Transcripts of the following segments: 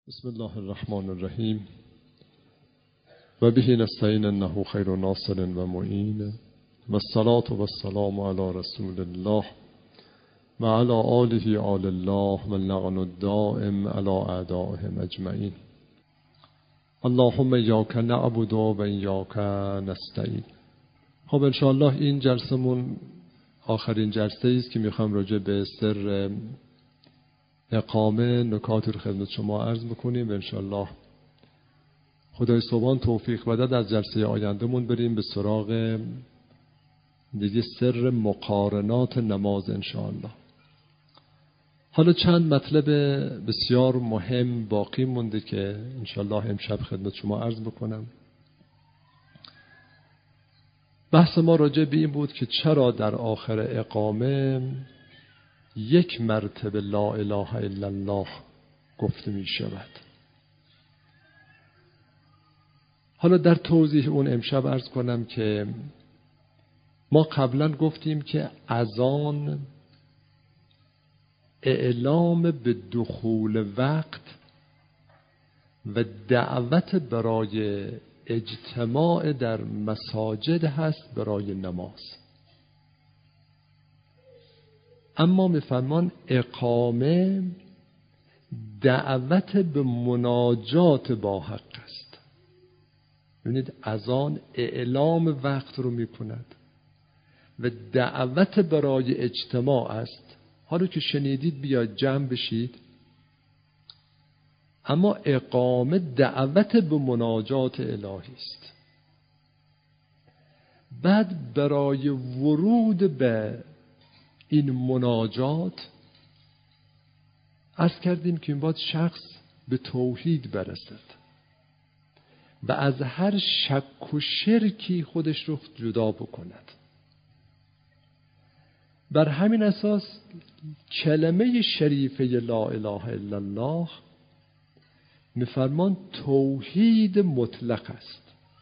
بسم الله الرحمن الرحیم و به نستعین انه خیر ناصر و معین و الصلاة و السلام علی رسول الله و علی آله آل الله و اللعن الدائم علی اعدائهم اجمعین. اللهم ایاک نعبد و ایاک نستعین. خب انشاءالله این جلسمون آخرین جلسه است که میخوام راجع به سر اقامه نکاتی رو خدمت شما عرض بکنیم و انشاءالله خدای سبحان توفیق بده از جلسه آیندهمون بریم به سراغ دیگه سر مقارنات نماز انشاءالله. حالا چند مطلب بسیار مهم باقی مونده که انشاءالله امشب خدمت شما عرض بکنم. بحث ما راجع به این بود که چرا در آخر اقامه یک مرتبه لا اله الا الله گفته می شود. حالا در توضیح اون امشب عرض کنم که ما قبلا گفتیم که اذان اعلام به دخول وقت و دعوت برای اجتماع در مساجد هست برای نماز. اما میفرمان اقامه دعوت به مناجات با حق است. ببینید اذان اعلام وقت رو میکند و دعوت برای اجتماع است. حالا که شنیدید بیاید جمع بشید. اما اقامه دعوت به مناجات الهی است. بعد برای ورود به این مناجات عرض کردیم که این باید شخص به توحید برسد و از هر شک و شرکی خودش رو جدا بکند. بر همین اساس کلمه شریفه لا اله الا الله میفرمان توحید مطلق است.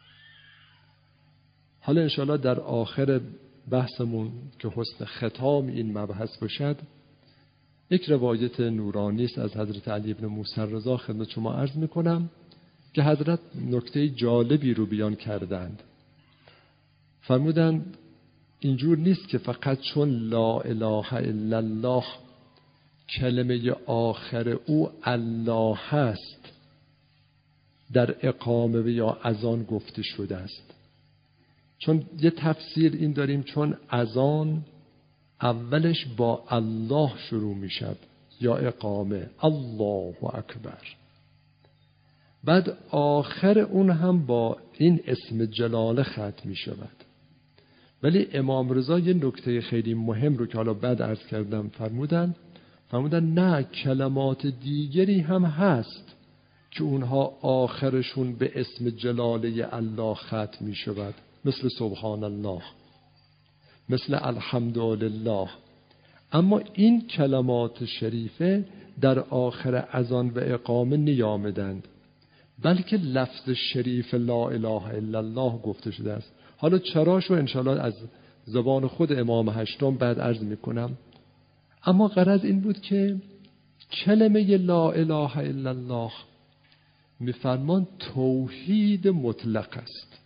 حالا انشاءالله در آخر بحثمون که حسن ختام این مبحث باشد یک روایت نورانی است از حضرت علی بن موسی رضا خدمت شما عرض میکنم که حضرت نکته جالبی رو بیان کردند. فرمودند اینجور نیست که فقط چون لا اله الا الله کلمه آخر او الله هست در اقامه یا اذان گفته شده است. چون یه تفسیر این داریم چون اذان اولش با الله شروع می شد یا اقامه الله اکبر، بعد آخر اون هم با این اسم جلاله ختم می شود. ولی امام رضا یه نکته خیلی مهم رو که حالا بعد عرض کردم فرمودن نه، کلمات دیگری هم هست که اونها آخرشون به اسم جلاله الله ختم می شود، مثل سبحان الله، مثل الحمدلله. اما این کلمات شریفه در آخر اذان و اقامه نیامدند، بلکه لفظ شریف لا اله الا الله گفته شده است. حالا چراشو انشاءالله از زبان خود امام هشتم بعد عرض میکنم. اما غرض این بود که کلمه لا اله الا الله میفرمان توحید مطلق است.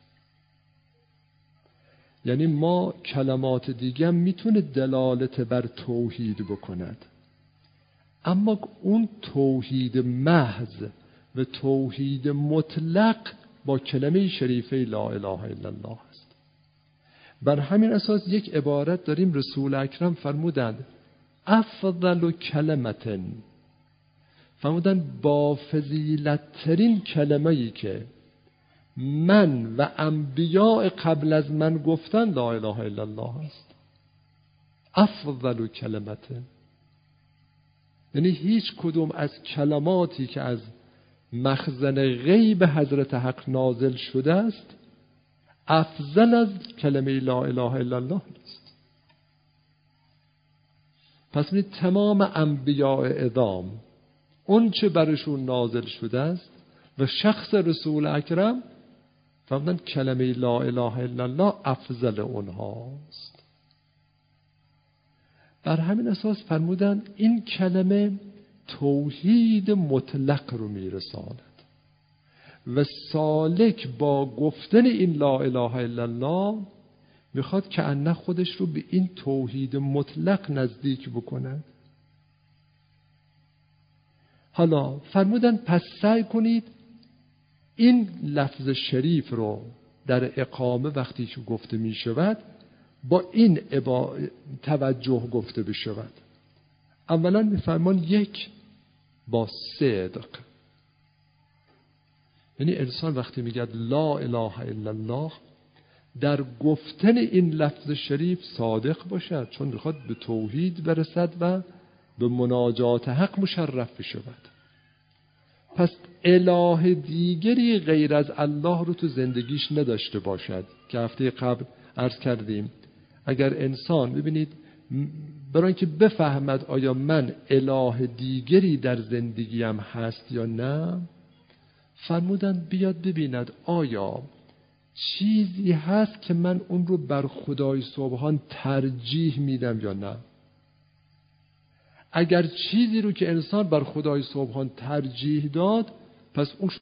یعنی ما کلمات دیگه میتونه دلالت بر توحید بکند، اما اون توحید محض و توحید مطلق با کلمه شریفه لا اله الا الله است. بر همین اساس یک عبارت داریم رسول اکرم فرمودند افضل کلمتن، فرمودند با فضیلت ترین کلمه‌ای که من و انبیاء قبل از من گفتن لا اله الا الله است. افضل کلمته، یعنی هیچ کدوم از کلماتی که از مخزن غیب حضرت حق نازل شده است افضل از کلمه لا اله الا الله است. پس می تمام انبیاء اعظام اون چه برشون نازل شده است و شخص رسول اکرم فرمودن کلمه لا اله الا الله افضل اونهاست. بر همین اساس فرمودن این کلمه توحید مطلق رو میرساند و سالک با گفتن این لا اله الا الله میخواد که انه خودش رو به این توحید مطلق نزدیک بکنه. حالا فرمودن پس سعی کنید این لفظ شریف رو در اقامه وقتی که گفته می شود با این توجه گفته بشود. اولا میفرمان یک، با صدق، یعنی انسان وقتی میگه لا اله الا الله در گفتن این لفظ شریف صادق باشد، چون میخواد به توحید برسد و به مناجات حق مشرف بشود. پس اله دیگری غیر از الله رو تو زندگیش نداشته باشد که هفته قبل عرض کردیم. اگر انسان ببینید برای اینکه بفهمد آیا من اله دیگری در زندگیم هست یا نه، فرمودن بیاد ببیند آیا چیزی هست که من اون رو بر خدای سبحان ترجیح میدم یا نه. اگر چیزی رو که انسان بر خدای سبحان ترجیح داد، پس اون